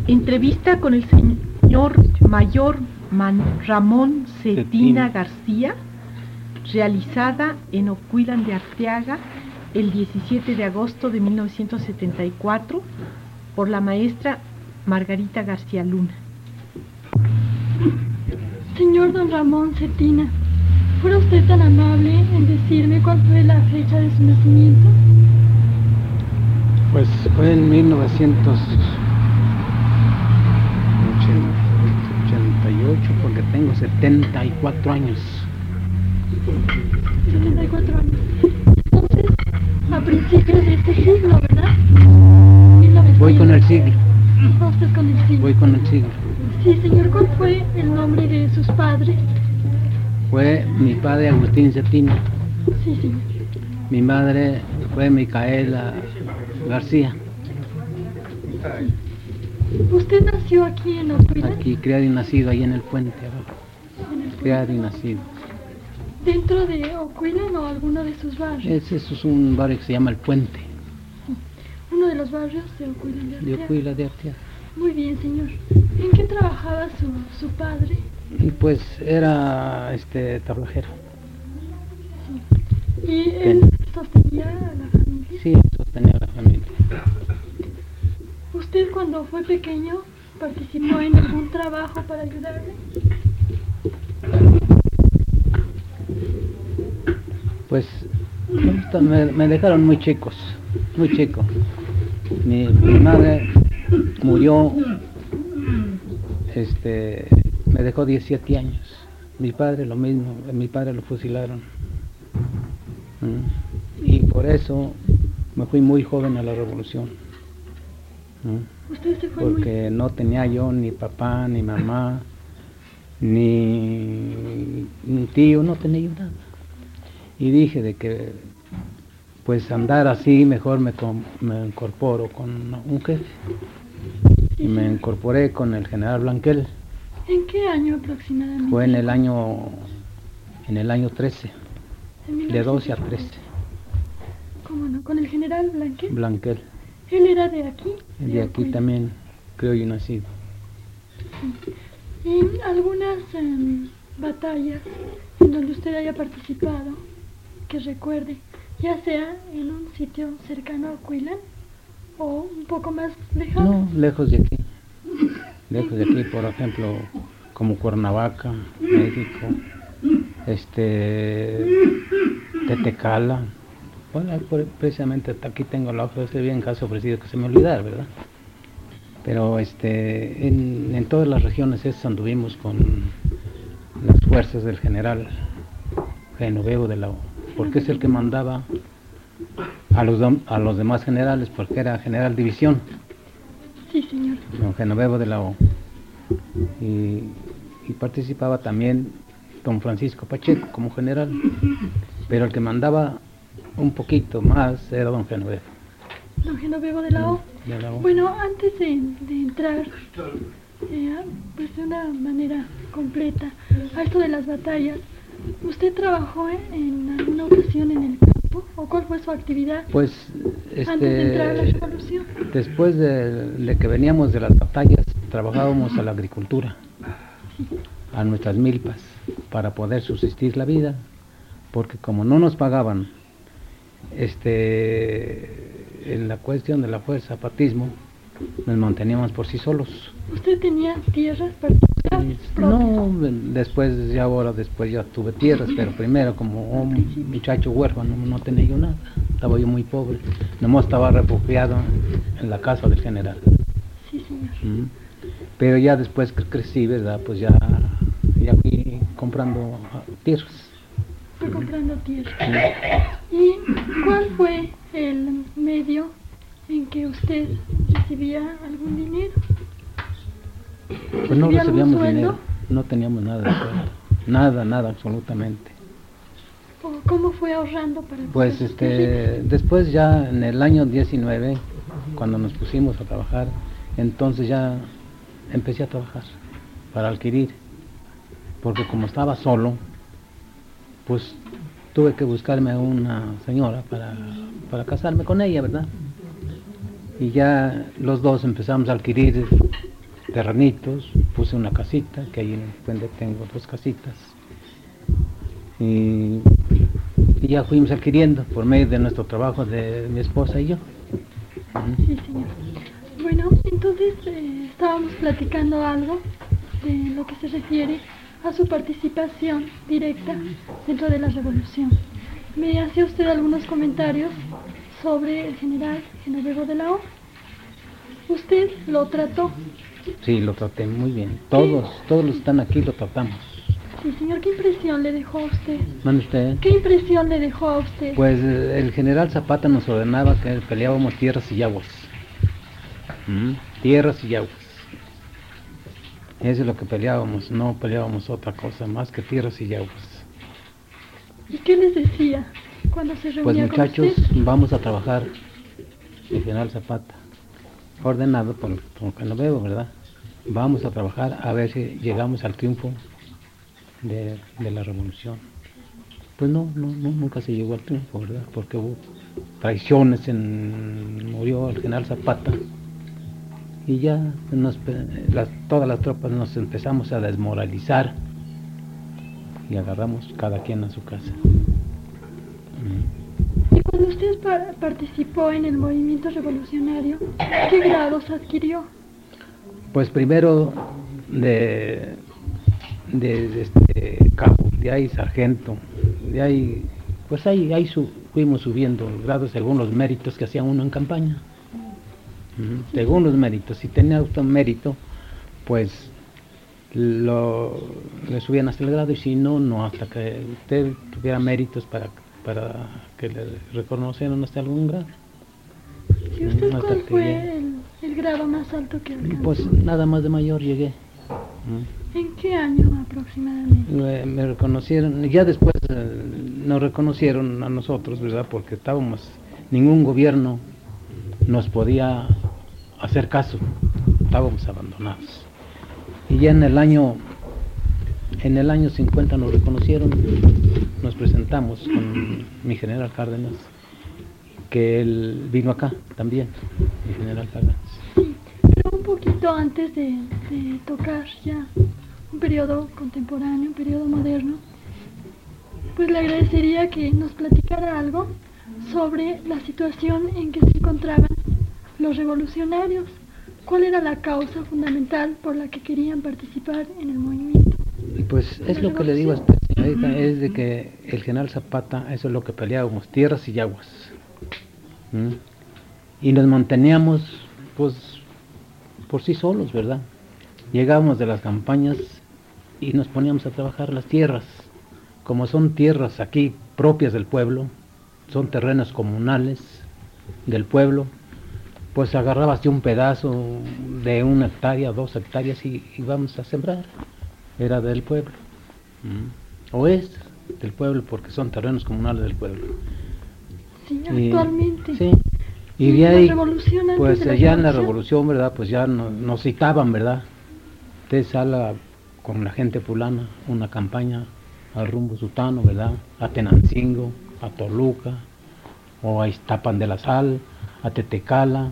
Entrevista con el señor Mayor Ramón Cetina García, realizada en Ocuilán de Arteaga el 17 de agosto de 1974 por la maestra Margarita García Luna. Señor don Ramón Cetina, ¿fuera usted tan amable en decirme cuál fue la fecha de su nacimiento? Pues fue en 1988, porque tengo 74 años. 74 años. Entonces, a principios de este siglo, ¿verdad? Voy con el siglo. ¿Va usted con el siglo? Voy con el siglo. Sí, señor. ¿Cuál fue el nombre de sus padres? Fue mi padre Agustín Cetina. Sí, señor. Mi madre fue Micaela García. ¿Usted nació aquí en Ocuilán? Aquí, criado y nacido, ahí en el puente abajo. Criado y nacido. ¿Dentro de Ocuilán o alguno de sus barrios? Eso es un barrio que se llama El Puente. Uno de los barrios de Ocuilán de Arteaga. De Ocuilán de Arteaga. Muy bien, señor. ¿En qué trabajaba su padre? Y pues era tablajero. Sí. ¿Y él sostenía a la familia? Sí, sostenía a la familia. ¿Usted cuando fue pequeño participó en algún trabajo para ayudarle? Pues me dejaron muy chico. Mi madre murió, me dejó 17 años. Mi padre lo mismo, mi padre lo fusilaron. Y por eso me fui muy joven a la revolución. ¿Usted se fue porque no tenía yo ni papá, ni mamá, ni un tío, no tenía yo nada. Y dije de que pues andar así mejor me incorporo con un jefe. Y me incorporé con el general Blanquel. ¿En qué año aproximadamente? Fue en el año 13, de 12 a 13. ¿Cómo no? ¿Con el general Blanquel? Blanquel. ¿Él era de aquí? De aquí también, creo yo nacido. Sí. ¿Y algunas batallas en donde usted haya participado, que recuerde, ya sea en un sitio cercano a Ocuilán o un poco más lejano? No, lejos de aquí. Lejos de aquí, por ejemplo, como Cuernavaca, México, Tetecala. Bueno, precisamente aquí tengo la hoja, ese bien caso ofrecido que se me olvidara, ¿verdad? Pero en todas las regiones esas anduvimos con las fuerzas del general Genovevo de la O, porque es el que mandaba a los demás generales, porque era general división. Sí, señor. Don Genovevo de la O. Y participaba también don Francisco Pacheco como general, pero el que mandaba un poquito más era don Genovevo. Don Genovevo de la O. De la O. Bueno, antes de entrar pues de una manera completa a esto de las batallas, ¿usted trabajó en alguna ocasión en el campo? ¿O cuál fue su actividad pues, antes de entrar a la revolución? Después de que veníamos de las batallas, trabajábamos a la agricultura, a nuestras milpas, para poder subsistir la vida, porque como no nos pagaban en la cuestión de la fuerza zapatismo, nos manteníamos por sí solos. ¿Usted tenía tierras particulares propias? No, después ya tuve tierras, pero primero como un muchacho huérfano no tenía yo nada, estaba yo muy pobre, nomás estaba refugiado en la casa del general. Sí, señor. Pero ya después que crecí, ¿verdad? Pues ya fui comprando tierras. Fue comprando tierras. ¿Y cuál fue el medio en que usted recibía algún dinero? Pues no recibíamos sueldo? dinero, no teníamos nada de sueldo, nada absolutamente. ¿Cómo fue ahorrando para Pues después ya en el año 19, cuando nos pusimos a trabajar, entonces ya empecé a trabajar para adquirir, porque como estaba solo, pues tuve que buscarme a una señora para casarme con ella, ¿verdad? Y ya los dos empezamos a adquirir terrenitos, puse una casita, que ahí en el puente tengo 2 casitas. Y ya fuimos adquiriendo por medio de nuestro trabajo de mi esposa y yo. Sí, señor. Bueno, entonces estábamos platicando algo de lo que se refiere a su participación directa dentro de la revolución. Me hacía usted algunos comentarios sobre el general Genoveva de la O. ¿Usted lo trató? Sí, lo traté muy bien. Todos los que están aquí lo tratamos. Sí, señor. ¿Qué impresión le dejó a usted? ¿Mande usted? ¿Qué impresión le dejó a usted? Pues el general Zapata nos ordenaba que peleábamos tierras y aguas. Tierras y aguas. Eso es lo que peleábamos, no peleábamos otra cosa más que tierras y aguas. ¿Y qué les decía cuando se reunía Pues muchachos, con usted? vamos a trabajar. El general Zapata, ordenado por Genoveva, ¿verdad? Vamos a trabajar a ver si llegamos al triunfo de la revolución. Pues no, nunca se llegó al triunfo, ¿verdad? Porque hubo traiciones, murió el general Zapata y ya todas las tropas nos empezamos a desmoralizar y agarramos cada quien a su casa. Y cuando usted participó en el movimiento revolucionario, ¿qué grados adquirió? Pues primero de cabo, de ahí sargento, de ahí, pues ahí fuimos subiendo grados según los méritos que hacía uno en campaña. Según los méritos, si tenía auto mérito, pues le subían hasta el grado, y si no, no, hasta que usted tuviera méritos para que le reconocieran hasta algún grado. ¿Y usted cuál fue el grado más alto que alcanzó? Pues nada más de mayor llegué. ¿En qué año aproximadamente? Me reconocieron, ya después nos reconocieron a nosotros, ¿verdad? Porque ningún gobierno nos podía hacer caso, estábamos abandonados. Y ya en el año 50 nos reconocieron, nos presentamos con mi general Cárdenas, que él vino acá también, mi general Cárdenas. Sí, pero un poquito antes de tocar ya un periodo contemporáneo, un periodo moderno, pues le agradecería que nos platicara algo sobre la situación en que se encontraban los revolucionarios. ¿Cuál era la causa fundamental por la que querían participar en el movimiento? Pues es lo que le digo a usted, señorita, es de que el general Zapata, eso es lo que peleábamos, tierras y aguas. Y nos manteníamos, pues, por sí solos, ¿verdad? Llegábamos de las campañas y nos poníamos a trabajar las tierras. Como son tierras aquí propias del pueblo, son terrenos comunales del pueblo, pues agarrabas de un pedazo de 1 hectárea, 2 hectáreas y íbamos a sembrar. Era del pueblo. O es del pueblo porque son terrenos comunales del pueblo. Sí, actualmente. Sí. Y de ahí, pues ya en la revolución, ¿verdad? Pues ya nos citaban, ¿verdad? Usted sale con la gente fulana, una campaña al rumbo Sutano, ¿verdad? A Tenancingo, a Toluca, o a Iztapan de la Sal, a Tetecala,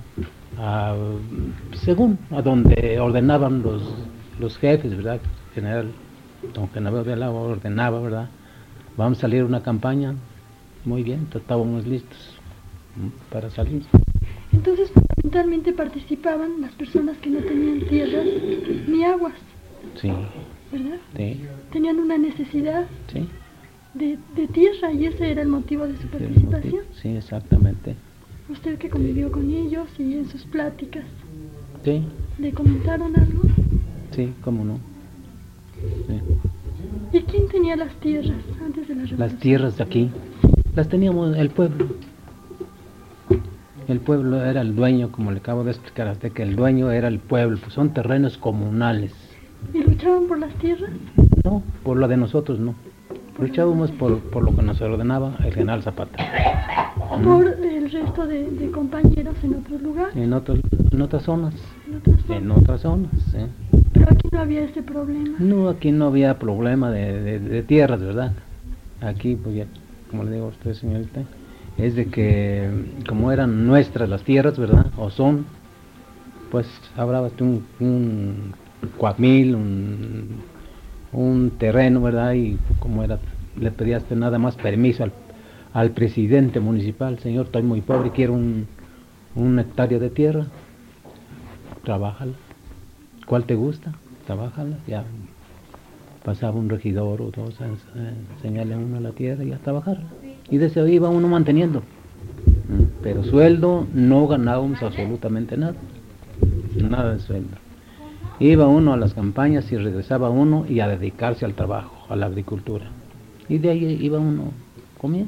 según a donde ordenaban los jefes, ¿verdad? General don Genoveva de la O ordenaba, ¿verdad? Vamos a salir a una campaña, muy bien, estábamos listos para salir. Entonces fundamentalmente participaban las personas que no tenían tierras ni aguas. Sí. ¿Verdad? Sí. Tenían una necesidad. Sí. De tierra, y ese era el motivo de su participación. Sí, exactamente. Usted que convivió con ellos y en sus pláticas, sí, ¿le comentaron algo? Sí, cómo no. Sí. ¿Y quién tenía las tierras antes de la revolución? Las tierras de aquí las teníamos el pueblo. El pueblo era el dueño, como le acabo de explicar, hasta que el dueño era el pueblo, pues son terrenos comunales. ¿Y luchaban por las tierras? No, por lo de nosotros no. Luchábamos por lo que nos ordenaba el general Zapata. ¿Por el resto de compañeros en otros lugares? En otras zonas. ¿En otras zonas? ¿Eh? Pero aquí no había ese problema. No, aquí no había problema de tierras, ¿verdad? Aquí, pues ya, como le digo a usted, señorita, es de que como eran nuestras las tierras, ¿verdad? O son, pues hablabas de un cuamil, un terreno, ¿verdad? Y como era, le pedías nada más permiso al presidente municipal: señor, estoy muy pobre, quiero un hectárea de tierra, trabájala. ¿Cuál te gusta? Trabájala. Ya pasaba un regidor o dos a enseñarle a uno la tierra y a trabajar. Y de eso iba uno manteniendo. Pero sueldo no ganábamos absolutamente nada. Nada de sueldo. Iba uno a las campañas y regresaba uno y a dedicarse al trabajo, a la agricultura. Y de ahí iba uno comiendo.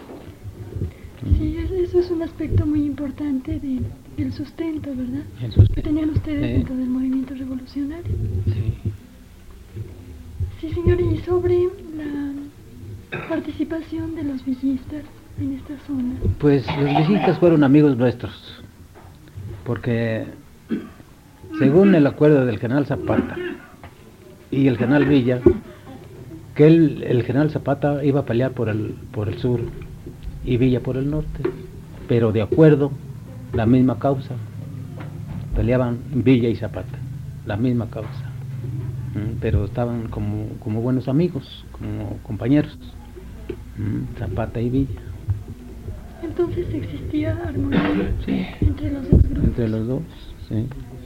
Sí, eso es un aspecto muy importante del sustento, ¿verdad? El sustento. Que tenían ustedes dentro del movimiento revolucionario. Sí. Sí, señor, y sobre la participación de los villistas en esta zona. Pues los villistas fueron amigos nuestros, porque según el acuerdo del general Zapata y el general Villa, que el general Zapata iba a pelear por el sur y Villa por el norte, pero de acuerdo, la misma causa, peleaban Villa y Zapata, la misma causa, pero estaban como buenos amigos, como compañeros, Zapata y Villa. Entonces existía armonía, sí, entre los dos grupos. Entre los dos, sí.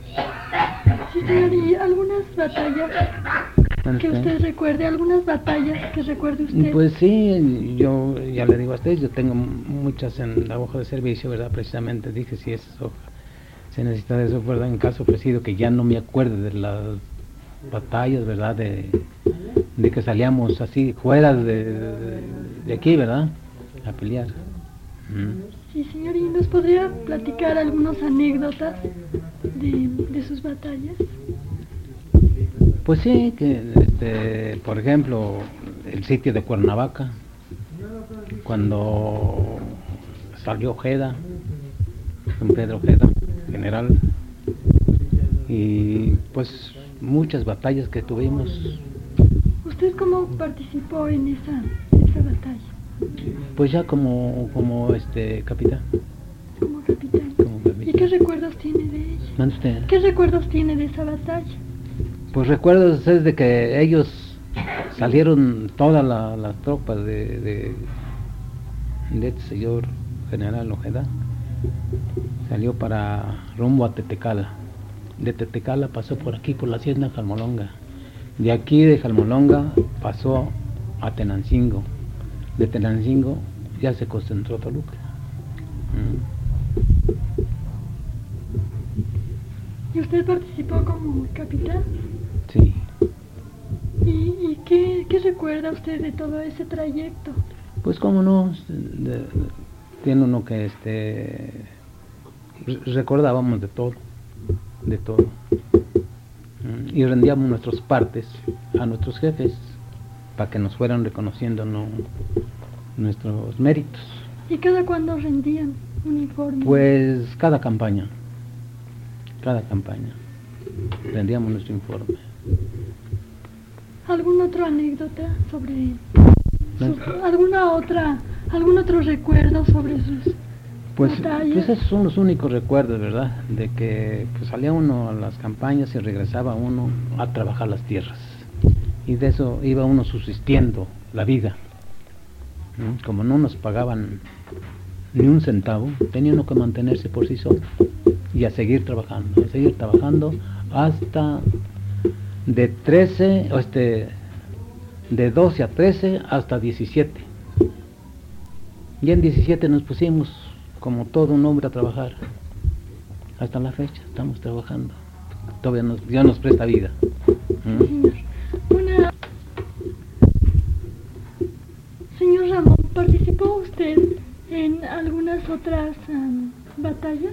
Sí, señor, y algunas batallas que usted recuerde, algunas batallas que recuerde usted. Pues sí, yo ya le digo a usted, yo tengo muchas en la hoja de servicio, ¿verdad? Precisamente dije, si eso se necesita de eso, ¿verdad? En caso ofrecido, que ya no me acuerdo de las batallas, ¿verdad? De que salíamos así fuera de aquí, ¿verdad? A pelear. Sí, señor, ¿y nos podría platicar algunas anécdotas de sus batallas? Pues sí, que por ejemplo, el sitio de Cuernavaca, cuando salió Ojeda, don Pedro Ojeda, general, y pues muchas batallas que tuvimos. ¿Usted cómo participó en esa batalla? Pues ya como capitán. Como capitán. Como capitán. ¿Y qué recuerdos tiene de ella? ¿Mande usted? ¿Qué recuerdos tiene de esa batalla? Pues recuerdos es de que ellos salieron todas las tropas de este señor general Ojeda, salió para rumbo a Tetecala. De Tetecala pasó por aquí, por la hacienda Jalmolonga. De aquí de Jalmolonga pasó a Tenancingo. De Tenancingo ya se concentró Toluca. ¿Y usted participó como capitán? Sí. ¿Y qué recuerda usted de todo ese trayecto? Pues cómo no, tiene uno que recordábamos de todo, y rendíamos nuestros partes a nuestros jefes para que nos fueran reconociendo nuestros méritos. ¿Y cada cuándo rendían un informe? Pues cada campaña rendíamos nuestro informe. ¿Alguna otra anécdota sobre algún otro recuerdo sobre sus batallas? Pues esos son los únicos recuerdos, ¿verdad? De que pues salía uno a las campañas y regresaba uno a trabajar las tierras, y de eso iba uno subsistiendo la vida. Como no nos pagaban ni un centavo, tenía uno que mantenerse por sí solo y a seguir trabajando hasta de 12 a 13 hasta 17. Y en 17 nos pusimos como todo un hombre a trabajar. Hasta la fecha estamos trabajando. Todavía ya nos presta vida. Señor Ramón, ¿participó usted en algunas otras batallas?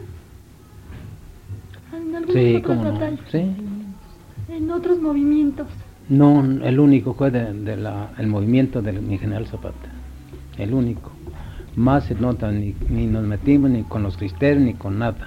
¿En algunas Sí, otras cómo no. batallas? Sí. ¿En otros movimientos? No, el único fue el movimiento de mi general Zapata. El único. Más se nota, ni nos metimos ni con los cristeros ni con nada.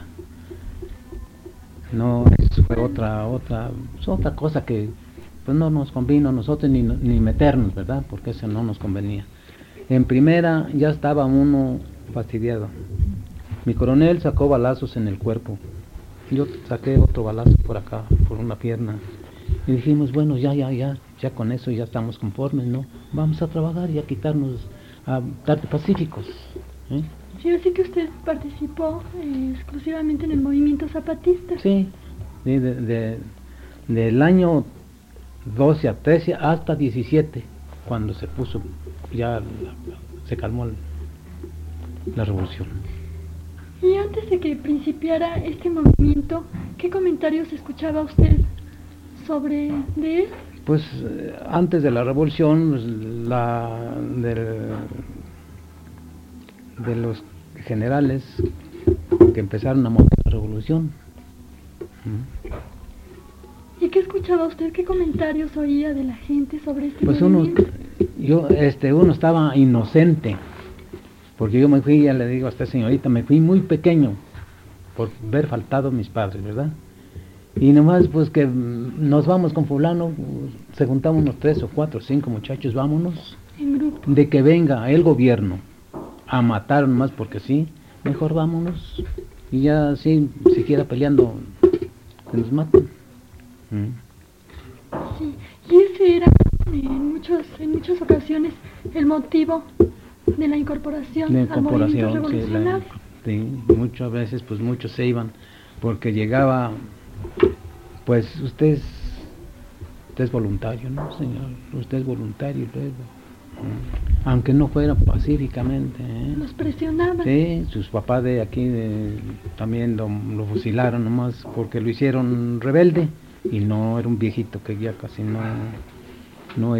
No, eso fue otra cosa que pues no nos convino a nosotros ni meternos, ¿verdad? Porque eso no nos convenía. En primera ya estaba uno fastidiado. Mi coronel sacó balazos en el cuerpo yo saqué otro balazo por acá, por una pierna, y dijimos, bueno, ya con eso ya estamos conformes, ¿no? Vamos a trabajar y a quitarnos, a estar pacíficos, ¿eh? Sí, así que usted participó exclusivamente en el movimiento zapatista. Sí, del año 12 a 13 hasta 17, cuando se puso, ya se calmó la revolución. Y antes de que principiara este movimiento, ¿qué comentarios escuchaba usted sobre de él? Pues antes de la revolución, pues, de los generales que empezaron a montar la revolución. ¿Y qué escuchaba usted? ¿Qué comentarios oía de la gente sobre este Pues movimiento? uno estaba inocente, porque yo me fui, ya le digo a esta señorita, me fui muy pequeño por ver faltado a mis padres, ¿verdad? Y nomás pues que nos vamos con fulano, se juntamos unos 3 o 4 o 5 muchachos, vámonos, En grupo. de que venga el gobierno a matar nomás porque sí, mejor vámonos, y ya así, siquiera peleando, que nos maten. Sí, y ese era en muchas ocasiones el motivo de la incorporación, La al movimiento incorporación, revolucionario. sí, muchas veces pues muchos se iban, porque llegaba, pues usted es voluntario, ¿no, señor? Usted es voluntario luego, aunque no fuera pacíficamente, ¿eh? Los presionaban. Sí, sus papás de aquí también lo fusilaron nomás porque lo hicieron rebelde, y no era un viejito que ya casi no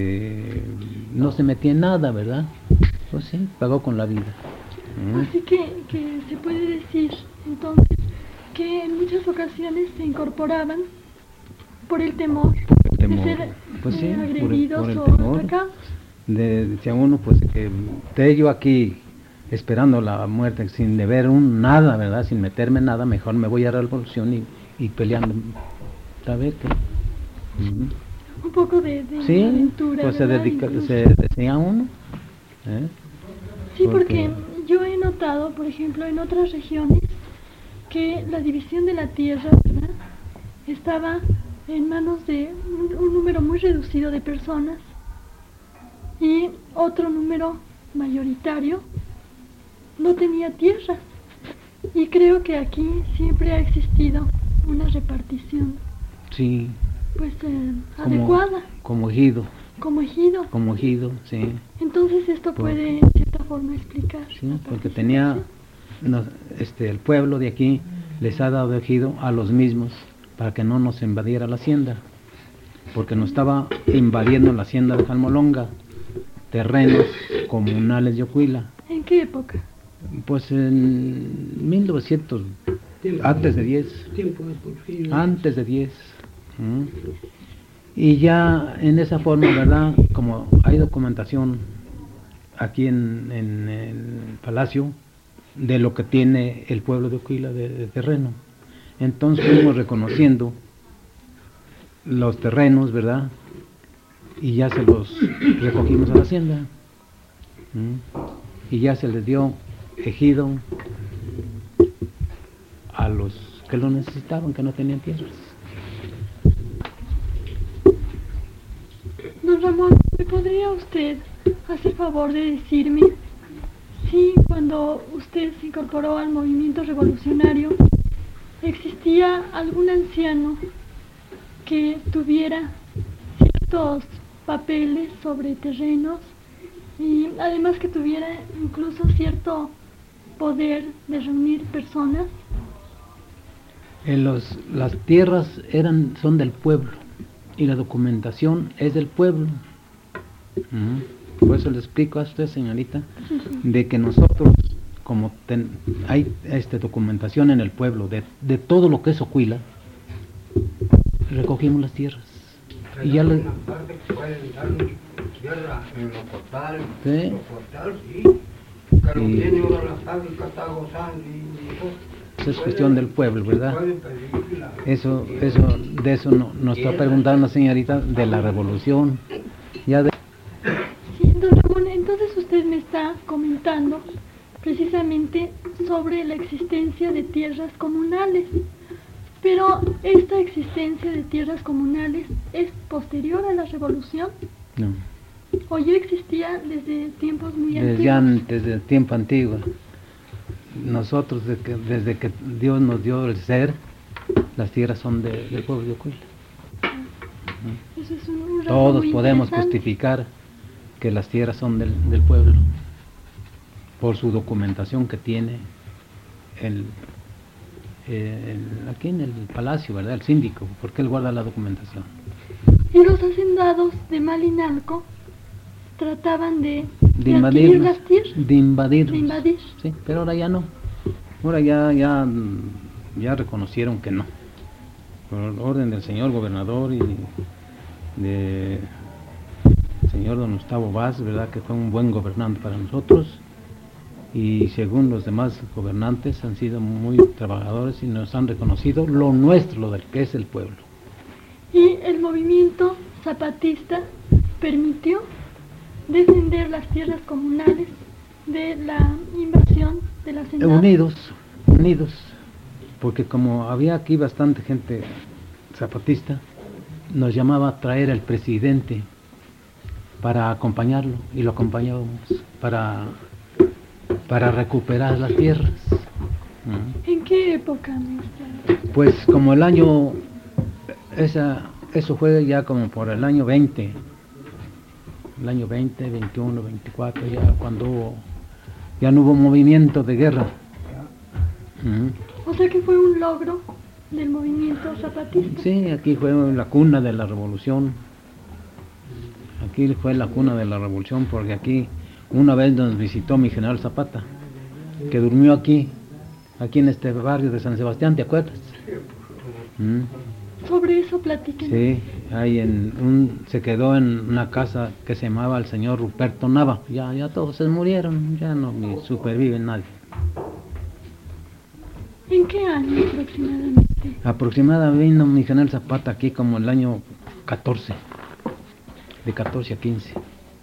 se metía en nada, ¿verdad? Pues sí, pagó con la vida. Así que se puede decir entonces que en muchas ocasiones se incorporaban por el temor, de ser pues sí, agredidos por el o temor. atacados. Decía uno, pues que esté yo aquí esperando la muerte sin deber nada, ¿verdad? Sin meterme en nada, mejor me voy a la revolución y peleando. ¿Sabes qué? Un poco de Sí, aventura, pues ¿verdad? se decía uno, ¿eh? Sí, porque yo he notado, por ejemplo, en otras regiones, que la división de la tierra, ¿verdad?, estaba en manos de un número muy reducido de personas, y otro número mayoritario no tenía tierras. Y creo que aquí siempre ha existido una repartición, Sí, pues adecuada, como ejido, como ejido. sí. Entonces esto puede en cierta forma explicar. Sí, la porque participación. el pueblo de aquí les ha dado ejido a los mismos para que no nos invadiera la hacienda, porque nos estaba invadiendo la hacienda de Jalmolonga, terrenos comunales de Ocuila. ¿En qué época? Pues en 1900, antes de 10. Antes de 10. Y ya en esa forma, ¿verdad? Como hay documentación aquí en el palacio de lo que tiene el pueblo de Ocuila de terreno. Entonces fuimos reconociendo los terrenos, ¿verdad? Y ya se los recogimos a la hacienda. Y ya se les dio ejido a los que lo necesitaban, que no tenían tierras. Don Ramón, ¿me podría usted hacer favor de decirme si cuando usted se incorporó al movimiento revolucionario existía algún anciano que tuviera ciertos papeles sobre terrenos y además que tuviera incluso cierto poder de reunir personas? Las tierras son del pueblo y la documentación es del pueblo. Por eso le explico a usted, señorita, de que nosotros, como hay documentación en el pueblo de todo lo que es Ocuila, recogimos las tierras. Y ya le... tierra en los portales, ¿sí? Los portales, sí. Que lo tiene ahora la fábrica, está gozando y eso. Eso es cuestión del pueblo, ¿verdad? Pueden pedirla. De eso nos está preguntando la señorita de la revolución. Sí, don Ramón, entonces usted me está comentando precisamente sobre la existencia de tierras comunales. Pero esta existencia de tierras comunales es posterior a la revolución, No, o ya existía desde tiempos muy desde antiguos. antes del tiempo antiguo. Nosotros, desde que Dios nos dio el ser, las tierras son del pueblo de Ocuila. Eso es un rasgo Todos muy podemos interesante. justificar que las tierras son del pueblo, por su documentación que tiene aquí en el palacio, ¿verdad? El síndico, porque él guarda la documentación. Y los hacendados de Malinalco trataban de adquirir Invadirnos, las tierras, de invadirnos. de invadir. Sí, pero ahora ya no. Ahora ya reconocieron que no. Por orden del señor gobernador y de señor don Gustavo Vaz, ¿verdad? Que fue un buen gobernante para nosotros. Y según los demás gobernantes han sido muy trabajadores y nos han reconocido lo nuestro, lo del que es el pueblo. Y el movimiento zapatista permitió defender las tierras comunales de la invasión de la hacendado. Unidos, porque como había aquí bastante gente zapatista, nos llamaba a traer al presidente para acompañarlo, y lo acompañábamos para recuperar las tierras. ¿En qué época, maestra? Pues como el año, eso fue ya como por el año 20, 21, 24, ya cuando ya no hubo movimiento de guerra. O sea que fue un logro del movimiento zapatista. Sí, aquí fue la cuna de la revolución. Aquí fue la cuna de la revolución, porque aquí una vez nos visitó mi general Zapata, que durmió aquí en este barrio de San Sebastián, ¿te acuerdas? Sobre eso platiquen. Sí, ahí se quedó en una casa que se llamaba el señor Ruperto Nava. Ya todos se murieron, ya no ni supervive nadie. ¿En qué año aproximadamente? Aproximadamente vino mi general Zapata aquí como el año 14, de 14 a 15.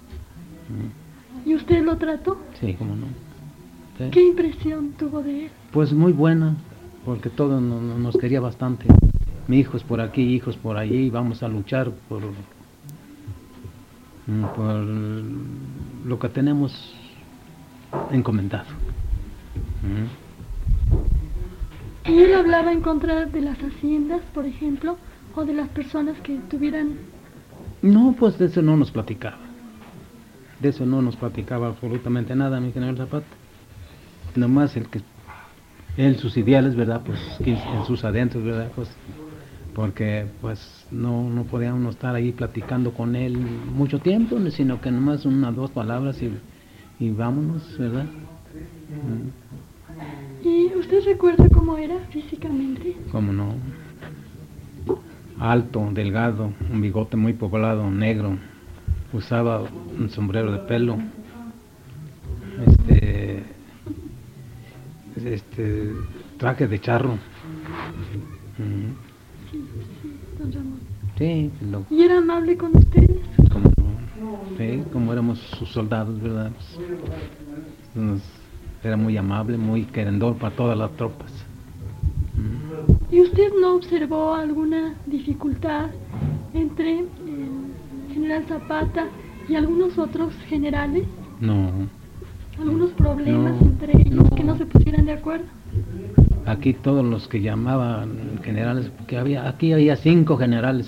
¿Y usted lo trató? Sí, cómo no. Sí. ¿Qué impresión tuvo de él? Pues muy buena, porque todo nos quería bastante. Mi hijos por aquí, hijos por allí, vamos a luchar por lo que tenemos encomendado. ¿Y él hablaba en contra de las haciendas, por ejemplo, o de las personas que tuvieran...? No, pues de eso no nos platicaba. De eso no nos platicaba absolutamente nada, mi general Zapata. Nomás él sus ideales, ¿verdad? Pues en sus adentros, ¿verdad? Pues porque pues no podíamos estar ahí platicando con él mucho tiempo, sino que nomás unas 2 palabras y vámonos, ¿verdad? ¿Y usted recuerda cómo era físicamente? ¿Cómo no? Alto, delgado, un bigote muy poblado, negro, usaba un sombrero de pelo, traje de charro. Don Ramón. Sí, ¿Y era amable con ustedes? como éramos sus soldados, ¿verdad? Era muy amable, muy querendor para todas las tropas. ¿Y usted no observó alguna dificultad entre el general Zapata y algunos otros generales? No. ¿Algunos problemas No, entre ellos no. que no se pusieran de acuerdo? Aquí todos los que llamaban generales, porque aquí había 5 generales.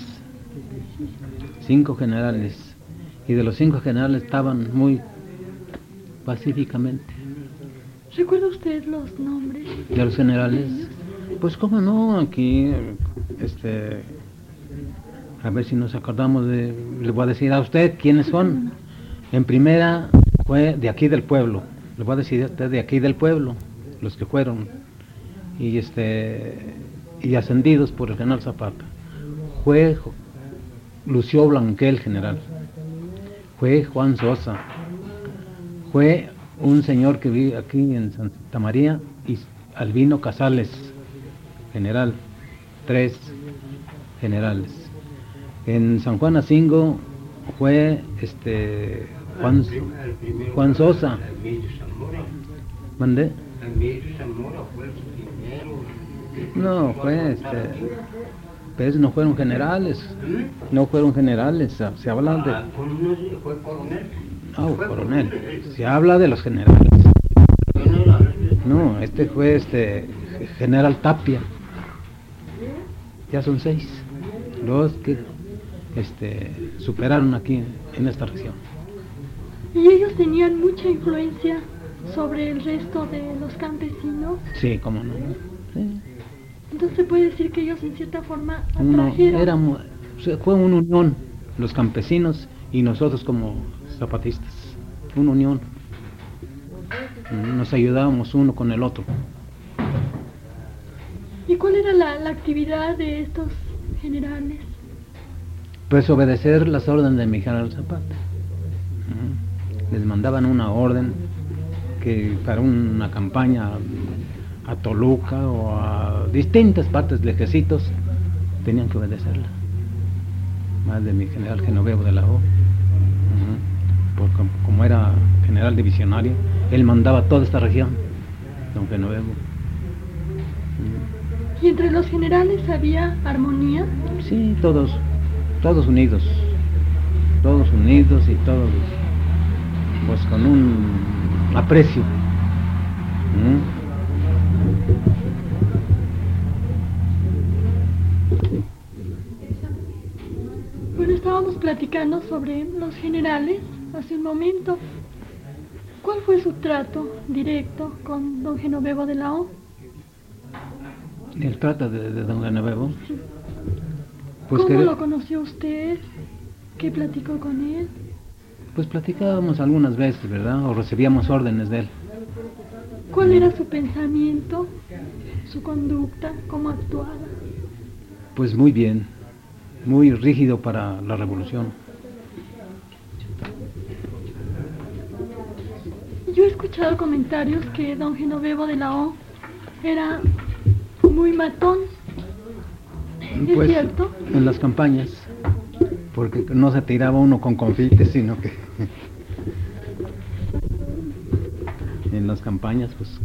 5 generales. Y de los 5 generales estaban muy pacíficamente. ¿Recuerda usted los nombres? ¿De los generales? Pues cómo no, aquí, a ver si nos acordamos le voy a decir a usted quiénes son. En primera fue de aquí del pueblo, le voy a decir a usted de aquí del pueblo, los que fueron, y ascendidos por el general Zapata. Fue Lucio Blanquel, general, fue Juan Sosa, fue un señor que vive aquí en Santa María, y Albino Casales, general, 3 generales. En San Juan Acingo fue Juan Sosa. Emilio Zamora. ¿Mandé? Emilio Zamora fue el primero. No, pues, pues no fueron generales. No fueron generales. Se habla de... Fue coronel. Ah, coronel. Se habla de los generales. No, este fue General Tapia. Ya son 6 los que superaron aquí en esta región. ¿Y ellos tenían mucha influencia sobre el resto de los campesinos? Sí, cómo no. Sí. Entonces se puede decir que ellos en cierta forma Uno, atrajeron... fue una unión, los campesinos y nosotros como zapatistas. Una unión. Nos ayudábamos uno con el otro. ¿Y cuál era la actividad de estos generales? Pues obedecer las órdenes de mi general Zapata. Les mandaban una orden que para una campaña a Toluca o a distintas partes de ejércitos tenían que obedecerla. Más de mi general Genovevo de la O. Porque como era general divisionario, él mandaba toda esta región, don Genovevo. ¿Y entre los generales había armonía? Sí, todos unidos y todos pues con un aprecio. Bueno, estábamos platicando sobre los generales hace un momento. ¿Cuál fue su trato directo con don Genovevo de la O? El trato de don Genovevo. Sí. Pues ¿Cómo lo conoció usted? ¿Qué platicó con él? Pues platicábamos algunas veces, ¿verdad? O recibíamos órdenes de él. ¿Cuál era su pensamiento, su conducta, cómo actuaba? Pues muy bien, muy rígido para la revolución. Yo he escuchado comentarios que don Genovevo de la O era muy matón. ¿Es Pues, cierto? En las campañas, porque no se tiraba uno con confites, sino que en las campañas, pues...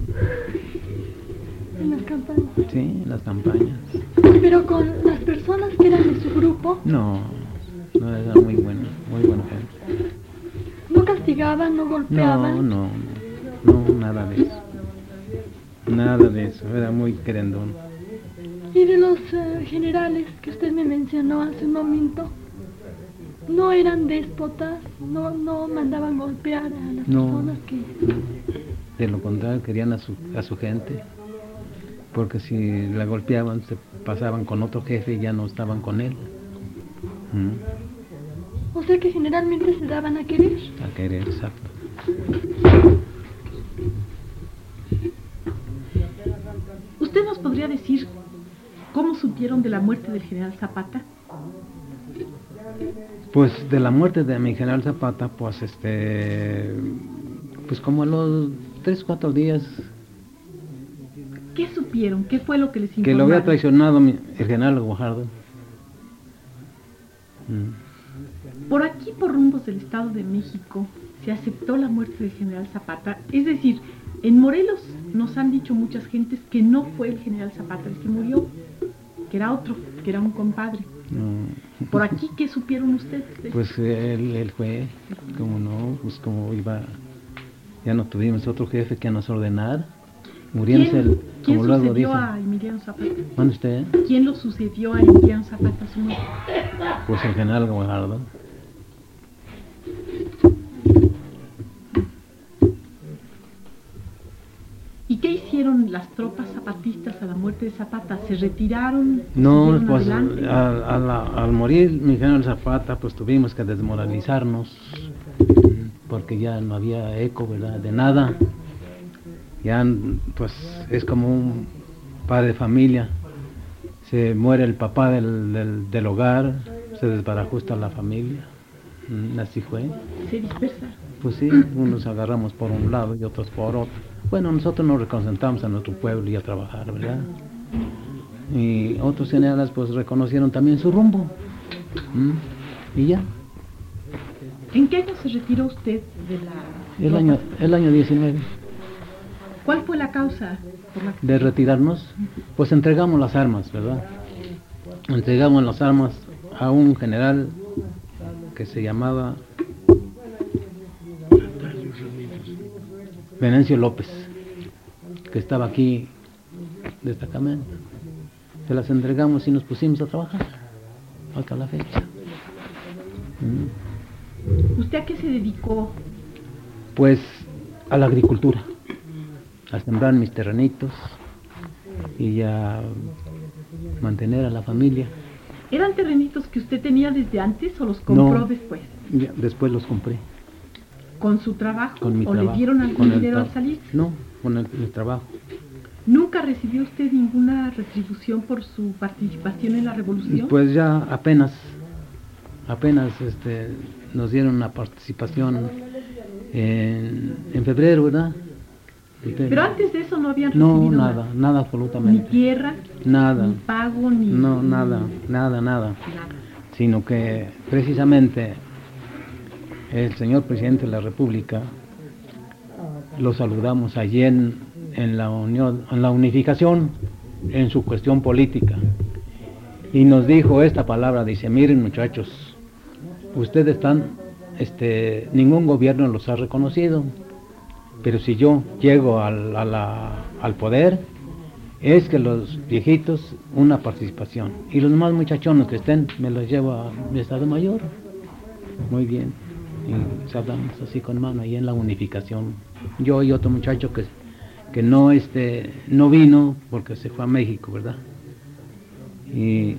En las campañas. Sí, en las campañas. Pero con las personas que eran de su grupo... No, era muy buena gente. ¿No castigaban, no golpeaban? No, nada de eso. Nada de eso, era muy querendón. Y de los generales que usted me mencionó hace un momento, ¿no eran déspotas? ¿No mandaban golpear a las personas que...? De lo contrario, querían a su gente, porque si la golpeaban, se pasaban con otro jefe y ya no estaban con él. O sea que generalmente se daban a querer. A querer, exacto. ¿Usted nos podría decir cómo supieron de la muerte del general Zapata? Pues de la muerte de mi general Zapata, pues pues como a los 3-4 días. ¿Qué supieron? ¿Qué fue lo que les informaron? Que lo había traicionado el general Guajardo. Por aquí, por rumbos del Estado de México, se aceptó la muerte del general Zapata. Es decir, en Morelos nos han dicho muchas gentes que no fue el general Zapata el que murió, que era otro, que era un compadre. No. ¿Por aquí qué supieron ustedes? Pues él fue, como no, pues como iba, ya no tuvimos otro jefe que nos ordenara, muriéndose ¿Quién como luego sucedió dicen. a Emiliano Zapata? ¿Dónde usted? ¿Quién lo sucedió a Emiliano Zapata su muerte? Pues el general Guajardo. ¿Y qué hicieron las tropas zapatistas a la muerte de Zapata? ¿Se retiraron? No, ¿Siguieron pues adelante? al morir mi general Zapata, pues tuvimos que desmoralizarnos, porque ya no había eco, ¿verdad? De nada. Ya, pues es como un padre de familia. Se muere el papá del hogar, se desbarajusta la familia. Así fue. Se dispersaron. Pues sí, unos agarramos por un lado y otros por otro. Bueno, nosotros nos reconcentramos en nuestro pueblo y a trabajar, ¿verdad? Y otros generales pues reconocieron también su rumbo. Y ya. ¿En qué año se retiró usted de la El año 19. ¿Cuál fue la causa por la que de retirarnos? Pues entregamos las armas, ¿verdad? Entregamos las armas a un general que se llamaba Venancio López, que estaba aquí destacamento. Se las entregamos y nos pusimos a trabajar hasta la fecha. ¿Usted a qué se dedicó? Pues a la agricultura, a sembrar mis terrenitos y a mantener a la familia. ¿Eran terrenitos que usted tenía desde antes o los compró No. después? Ya, después los compré. ¿Con su trabajo? Con mi ¿O trabajo, le dieron algún con el dinero al tra- salir? No, con el trabajo. ¿Nunca recibió usted ninguna retribución por su participación en la revolución? Pues ya apenas nos dieron una participación en febrero, ¿verdad? Pero antes de eso no habían No, recibido nada ni absolutamente. tierra, Nada. ni pago, ni... No, nada. Nada. Sino que precisamente el señor presidente de la República lo saludamos allí en la unión, en la unificación, en su cuestión política, y nos dijo esta palabra, dice: miren muchachos, ustedes están, ningún gobierno los ha reconocido, pero si yo llego al poder, es que los viejitos una participación, y los más muchachones que estén me los llevo a mi Estado Mayor. Muy bien, y hablamos así con mano ahí en la unificación. Yo y otro muchacho que no vino porque se fue a México, ¿verdad? Y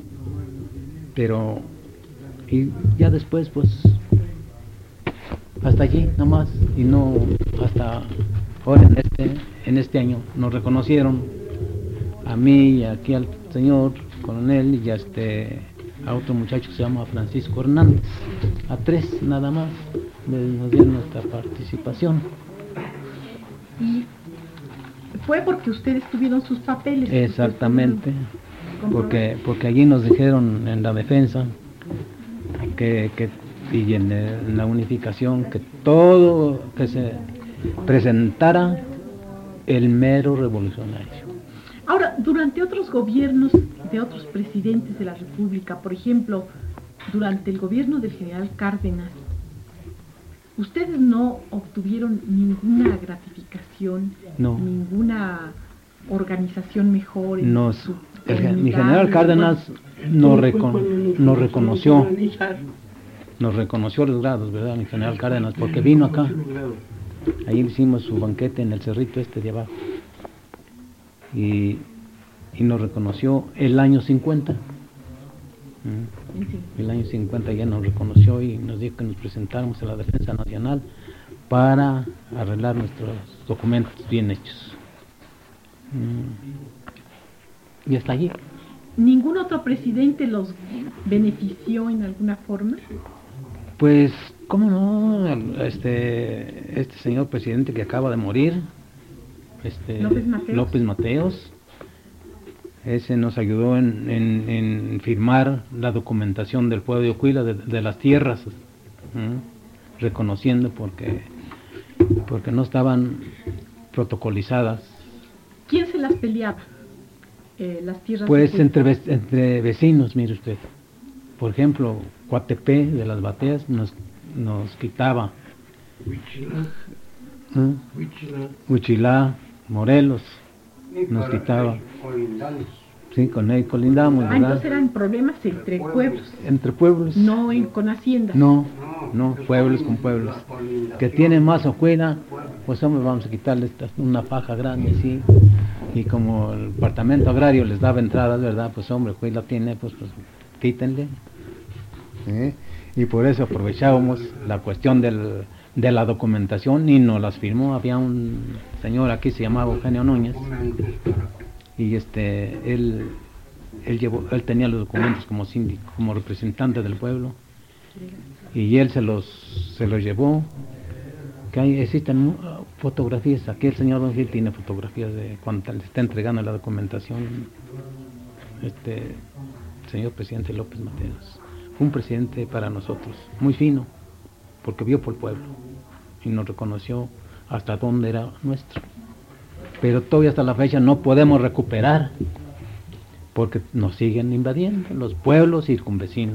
ya después, pues, hasta allí nomás, y no hasta ahora en este año nos reconocieron a mí y aquí al señor coronel y a otro muchacho que se llama Francisco Hernández, a 3 nada más nos dieron nuestra participación. Y fue porque ustedes tuvieron sus papeles. Exactamente, Comprobado. porque allí nos dijeron en la defensa y en la unificación que todo que se presentara el mero revolucionario. Ahora, durante otros gobiernos de otros presidentes de la República, por ejemplo, durante el gobierno del general Cárdenas, ustedes no obtuvieron ninguna gratificación, No. ninguna organización mejor. En Mi comunidad, general Cárdenas nos reconoció los grados, ¿verdad? Mi general Cárdenas, porque vino acá. Ahí hicimos su banquete en el cerrito de abajo. Y nos reconoció el año 50. El año 50 ya nos reconoció y nos dijo que nos presentáramos a la Defensa Nacional para arreglar nuestros documentos bien hechos. Y hasta allí. ¿Ningún otro presidente los benefició en alguna forma? Pues, ¿cómo no? Este señor presidente que acaba de morir, López Mateos, ese nos ayudó en firmar la documentación del pueblo de Oquila de las tierras, reconociendo porque no estaban protocolizadas. ¿Quién se las peleaba? Las tierras. Pues entre vecinos, mire usted. Por ejemplo, Coatepé de las Bateas nos quitaba. Huichilá, Morelos, nos quitaba. Sí, con él colindamos, ¿verdad? Entonces eran problemas entre pueblos. Entre pueblos. No con haciendas. No, pueblos con pueblos. Que tienen más Oquila, pues hombre, vamos a quitarle una paja grande así. Y como el departamento agrario les daba entradas, ¿verdad? Pues hombre, Oquila tiene, pues quítenle. Y por eso aprovechábamos la cuestión de la documentación y nos las firmó. Había un señor aquí, se llamaba Eugenio Núñez, y él tenía los documentos como síndico, como representante del pueblo, y él se los llevó. Que existen fotografías, aquí el señor Don Gil tiene fotografías de cuando le está entregando la documentación señor presidente López Mateos. Fue un presidente para nosotros muy fino, porque vio por el pueblo y nos reconoció hasta dónde era nuestro. pero todavía hasta la fecha no podemos recuperar, porque nos siguen invadiendo los pueblos circunvecinos.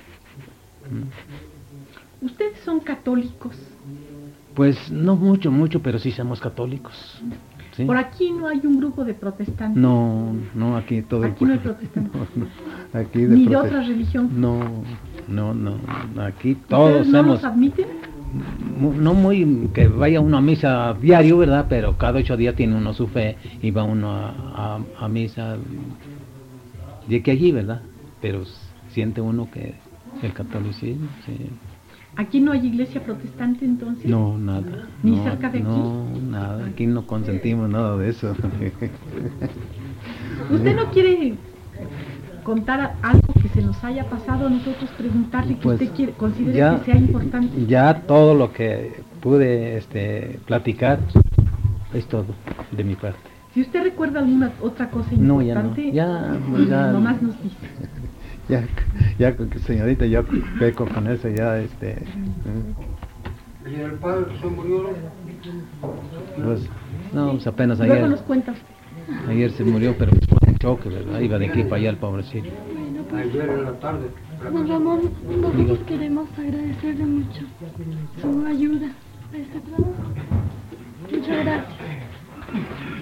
¿Ustedes son católicos? Pues no mucho, pero sí somos católicos. ¿Sí? Por aquí no hay un grupo de protestantes. No, aquí todo el Aquí no hay pueblo. protestantes. No, aquí Ni de otra religión. No, aquí todos ¿Ustedes no hemos... los admiten? No muy que vaya uno a misa diario, ¿verdad? Pero cada 8 días tiene uno su fe y va uno a misa de que allí, ¿verdad? Pero siente uno que el catolicismo, sí. ¿Aquí no hay iglesia protestante entonces? No, nada. ¿Ni no, cerca de aquí? No, nada. Aquí no consentimos nada de eso. ¿Usted no quiere contar algo que se nos haya pasado a nosotros, preguntarle que Pues, usted considere ya- que sea importante? Ya todo lo que pude platicar es todo de mi parte. Si usted recuerda alguna otra cosa No, ya no. importante, Ya, nomás nos dice. ya, señorita, yo peco con eso, ya, Y el padre se murió. pues, no, pues apenas Luego nos ayer, cuenta usted. ayer se murió, pero pues, fue un choque, ¿verdad? Iba de aquí para allá el pobrecito. Bueno, pues, Ayer en la tarde. don Ramón, nosotros queremos agradecerle mucho su ayuda a este trabajo. Muchas gracias.